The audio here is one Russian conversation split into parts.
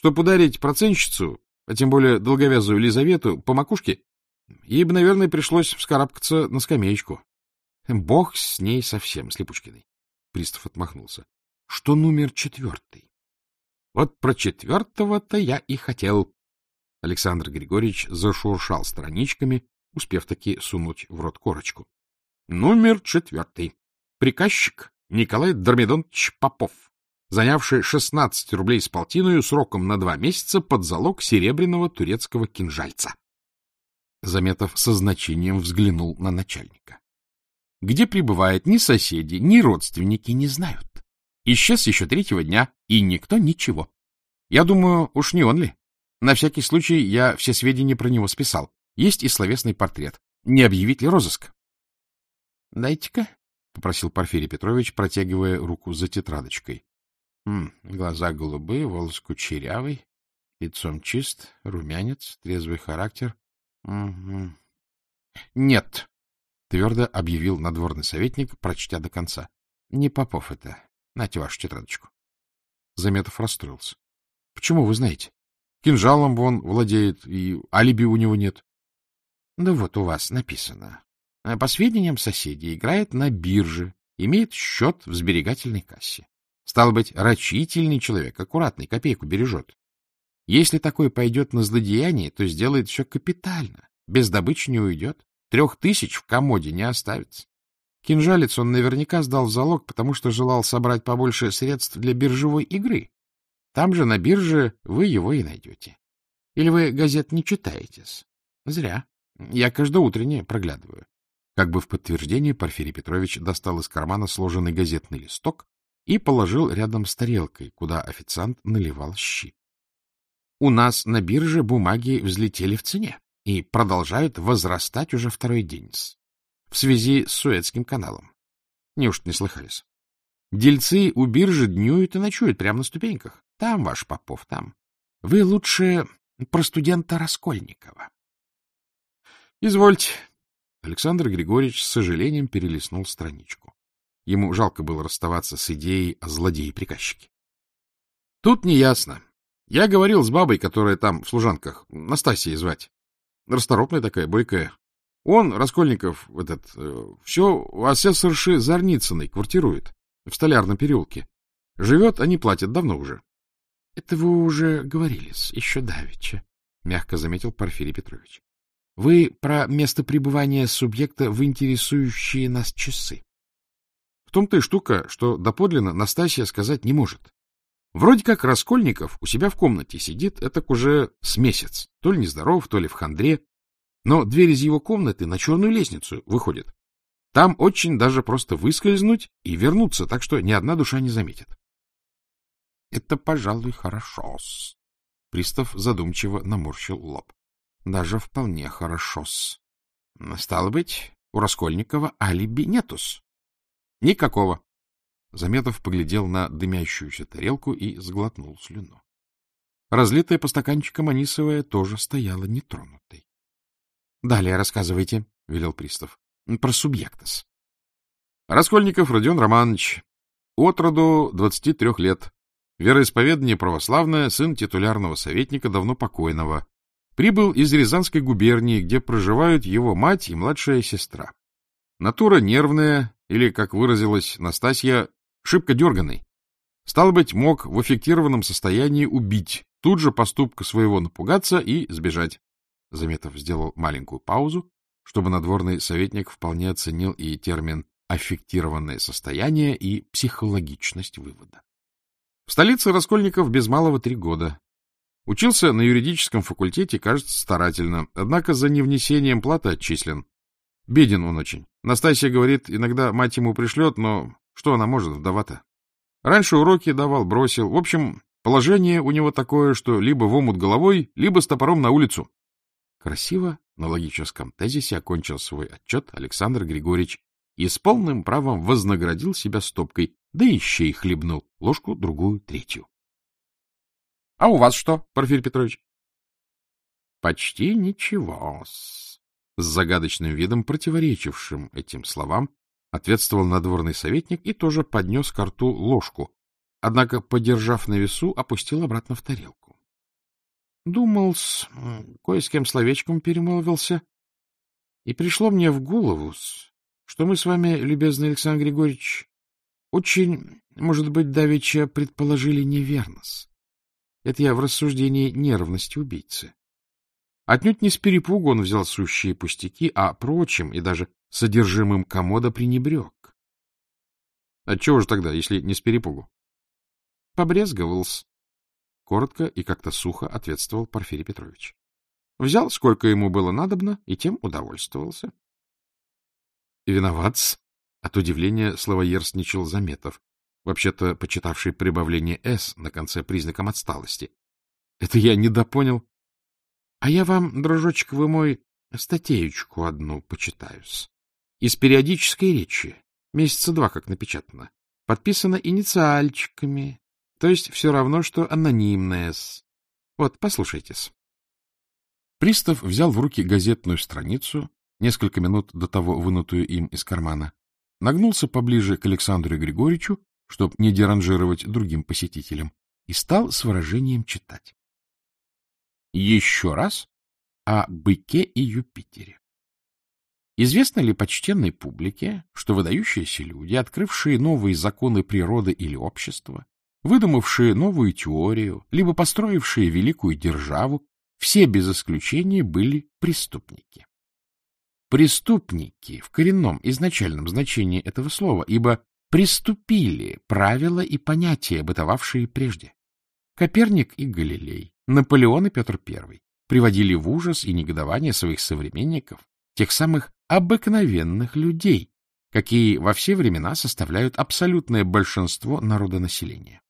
Чтоб ударить процентщицу, а тем более долговязую Лизавету, по макушке, ей бы, наверное, пришлось вскарабкаться на скамеечку. Бог с ней совсем, с Липушкиной. Пристав отмахнулся. Что номер 4? Вот про 4-то я и хотел. Александр Григорьевич зашуршал страничками, успев таки сунуть в рот корочку. Номер 4. Приказчик Николай Дормидонович Попов, занявший 16 рублей с полтиною сроком на 2 месяца под залог серебряного турецкого кинжальца. Заметов со значением взглянул на начальника. Где пребывает, ни соседи, ни родственники не знают. Исчез еще 3-го дня, и никто ничего. Я думаю, уж не он ли? На всякий случай я все сведения про него списал. Есть и словесный портрет. Не объявить ли розыск? — Дайте-ка, — попросил Порфирий Петрович, протягивая руку за тетрадочкой. Глаза голубые, волос кучерявый, лицом чист, румянец, трезвый характер. — Нет, — твердо объявил надворный советник, прочтя до конца. — Не Попов это. Нате вашу тетрадочку. Заметов расстроился. — Почему вы знаете? Кинжалом вон владеет, и алиби у него нет. — Да вот у вас написано. По сведениям соседей, играет на бирже, имеет счет в сберегательной кассе. Стало быть, рачительный человек, аккуратный, копейку бережет. Если такой пойдет на злодеяние, то сделает все капитально, без добычи не уйдет, 3000 в комоде не оставится. Кинжалец он наверняка сдал в залог, потому что желал собрать побольше средств для биржевой игры. Там же на бирже вы его и найдете. Или вы газет не читаете-с? Зря. Я каждоутренне проглядываю. Как бы в подтверждение Порфирий Петрович достал из кармана сложенный газетный листок и положил рядом с тарелкой, куда официант наливал щи. У нас на бирже бумаги взлетели в цене и продолжают возрастать уже 2-й день в связи с Суэцким каналом. Неужто не слыхались? Дельцы у биржи днюют и ночуют прямо на ступеньках. Там ваш Попов, там. Вы лучше про студента Раскольникова. Извольте. Александр Григорьевич с сожалением перелистнул страничку. Ему жалко было расставаться с идеей о злодее-приказчике. Тут неясно. Я говорил с бабой, которая там в служанках, Настасьей звать. Расторопная такая, бойкая. Он, Раскольников, все у асессорши Зарницыной квартирует в Столярном переулке. Живет, они платят давно уже. — Это вы уже говорили-с, еще давеча, — мягко заметил Порфирий Петрович. — Вы про место пребывания субъекта в интересующие нас часы. В том-то и штука, что доподлинно Настасья сказать не может. Вроде как Раскольников у себя в комнате сидит, этак уже с месяц, то ли нездоров, то ли в хандре, но дверь из его комнаты на черную лестницу выходит. Там очень даже просто выскользнуть и вернуться, так что ни одна душа не заметит. — Это, пожалуй, хорошо-с. Пристав задумчиво наморщил лоб. — Даже вполне хорошо-с. Стало быть, у Раскольникова алиби нету-с. — Никакого. Заметов поглядел на дымящуюся тарелку и сглотнул слюну. Разлитая по стаканчикам анисовая тоже стояла нетронутой. — Далее рассказывайте, — велел пристав. — Про субъектас. Раскольников Родион Романович, отроду 23 лет, вероисповедание православное, сын титулярного советника, давно покойного. Прибыл из Рязанской губернии, где проживают его мать и младшая сестра. Натура нервная, или, как выразилась Настасья, шибко дерганый. Стало быть, мог в аффектированном состоянии убить, тут же поступка своего напугаться и сбежать. Заметов сделал маленькую паузу, чтобы надворный советник вполне оценил и термин «аффектированное состояние» и психологичность вывода. В столице Раскольников без малого 3 года. Учился на юридическом факультете, кажется, старательно, однако за невнесением платы отчислен. Беден он очень. Настасья говорит, иногда мать ему пришлет, но что она может, вдова-то? Раньше уроки давал, бросил. В общем, положение у него такое, что либо в омут головой, либо с топором на улицу. Красиво на логическом тезисе окончил свой отчет Александр Григорьевич и с полным правом вознаградил себя стопкой, да и щей хлебнул, ложку, другую, третью. — А у вас что, Порфирий Петрович? — Почти ничего-с. С загадочным видом, противоречившим этим словам, ответствовал надворный советник и тоже поднес ко рту ложку, однако, подержав на весу, опустил обратно в тарелку. думал, кое с кем словечком перемолвился, и пришло мне в голову, что мы с вами, любезный Александр Григорьевич, очень, может быть, давеча предположили неверно-с. Это я в рассуждении нервности убийцы. Отнюдь не с перепугу он взял сущие пустяки, а прочим и даже содержимым комода пренебрег. Отчего же тогда, если не с перепугу? Побрезговал-с. Коротко и как-то сухо ответствовал Порфирий Петрович. Взял, сколько ему было надобно, и тем удовольствовался. Виноват-с. От удивления словоерстничал Заметов, вообще-то почитавший прибавление «с» на конце признаком отсталости. Это я недопонял. А я вам, дружочек вы мой, статеечку одну почитаю-с. Из периодической речи, месяца 2 как напечатано. Подписано инициальчиками, то есть все равно, что анонимное-с. Вот, послушайте-с. Пристав взял в руки газетную страницу, несколько минут до того вынутую им из кармана, нагнулся поближе к Александру Григорьевичу, чтобы не деранжировать другим посетителям, и стал с выражением читать. Еще раз о быке и Юпитере. Известно ли почтенной публике, что выдающиеся люди, открывшие новые законы природы или общества, выдумавшие новую теорию, либо построившие великую державу, все без исключения были преступники? Преступники в коренном изначальном значении этого слова, ибо преступили правила и понятия, бытовавшие прежде. Коперник и Галилей, Наполеон и Петр I приводили в ужас и негодование своих современников, тех самых обыкновенных людей, какие во все времена составляют абсолютное большинство народонаселения.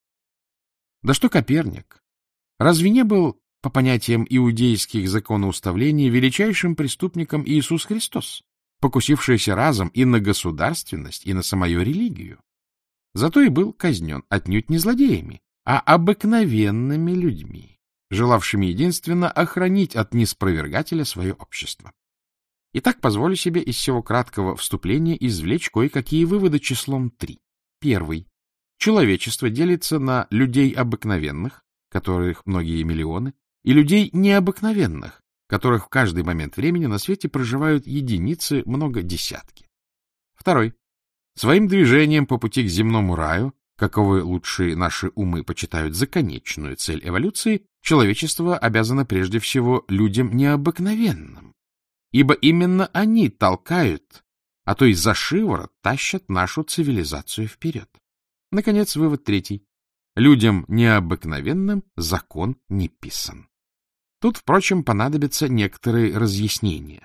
Да что Коперник? Разве не был, по понятиям иудейских законоуставлений, величайшим преступником Иисус Христос, покусившийся разом и на государственность, и на самую религию? Зато и был казнен отнюдь не злодеями, а обыкновенными людьми, желавшими единственно охранить от неспровергателя свое общество. Итак, позволю себе из всего краткого вступления извлечь кое-какие выводы числом 3. Первый. Человечество делится на людей обыкновенных, которых многие миллионы, и людей необыкновенных, которых в каждый момент времени на свете проживают единицы, много десятки. Второй. Своим движением по пути к земному раю, каковы лучшие наши умы почитают за конечную цель эволюции, человечество обязано прежде всего людям необыкновенным, ибо именно они толкают, а то и за шиворот тащат нашу цивилизацию вперед. Наконец, вывод 3. Людям необыкновенным закон не писан. Тут, впрочем, понадобятся некоторые разъяснения.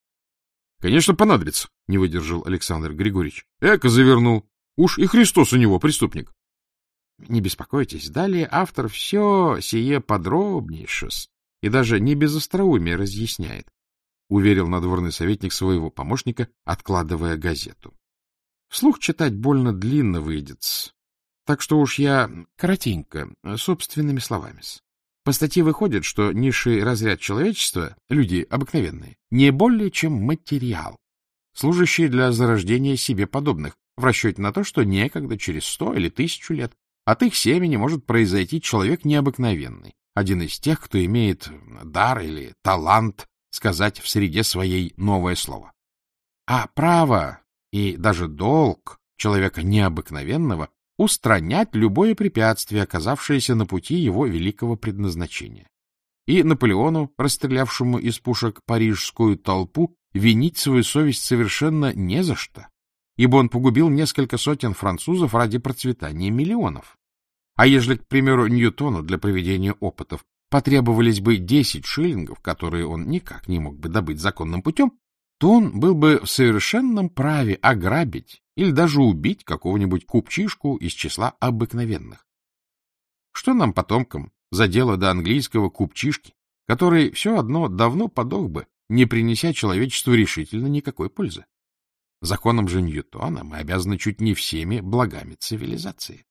— Конечно, понадобится, — не выдержал Александр Григорьевич. — Эко завернул. Уж и Христос у него преступник. Не беспокойтесь, далее автор все сие подробнейше и даже не без остроумия разъясняет, — уверил надворный советник своего помощника, откладывая газету. Вслух читать больно длинно выйдет, так что уж я коротенько, собственными словами. По статье выходит, что низший разряд человечества, люди обыкновенные, не более чем материал, служащий для зарождения себе подобных, в расчете на то, что некогда через 100 или 1000 лет от их семени может произойти человек необыкновенный, один из тех, кто имеет дар или талант сказать в среде своей новое слово. А право и даже долг человека необыкновенного устранять любое препятствие, оказавшееся на пути его великого предназначения. И Наполеону, расстрелявшему из пушек парижскую толпу, винить свою совесть совершенно не за что, ибо он погубил несколько сотен французов ради процветания миллионов. А ежели, к примеру, Ньютону для проведения опытов потребовались бы 10 шиллингов, которые он никак не мог бы добыть законным путем, то он был бы в совершенном праве ограбить или даже убить какого-нибудь купчишку из числа обыкновенных. Что нам, потомкам, за дело до английского купчишки, который все одно давно подох бы, не принеся человечеству решительно никакой пользы? Законом же Ньютона мы обязаны чуть не всеми благами цивилизации.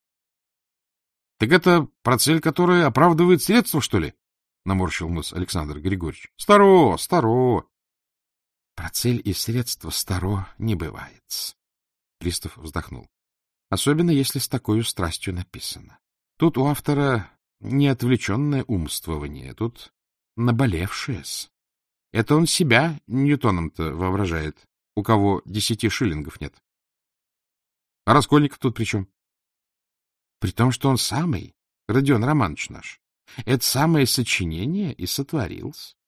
— Так это про цель, которая оправдывает средства, что ли? — наморщил нос Александр Григорьевич. — Старо, старо. — Про цель и средства старо не бывает. Пристав вздохнул. Особенно, если с такой страстью написано. Тут у автора не отвлеченное умствование, тут Наболевшее-с. Это он себя Ньютоном-то воображает, у кого 10 шиллингов нет. А Раскольников тут при чем? При том, что он самый, Родион Романович наш, это самое сочинение и сотворился.